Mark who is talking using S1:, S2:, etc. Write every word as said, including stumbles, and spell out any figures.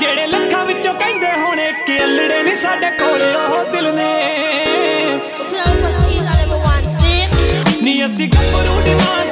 S1: ਜਿਹੜੇ ਲੱਖਾਂ ਵਿੱਚੋਂ ਕਹਿੰਦੇ ਹੋਣੇ ਕਿ ਅਲੜੇ ਨਹੀਂ ਸਾਡੇ ਕੋਲੇ ਉਹ ਦਿਲ ਨੇ ਨੀ ਅਸੀਂ ਗੱਭਰੂ ਡਿਮਾਂਡ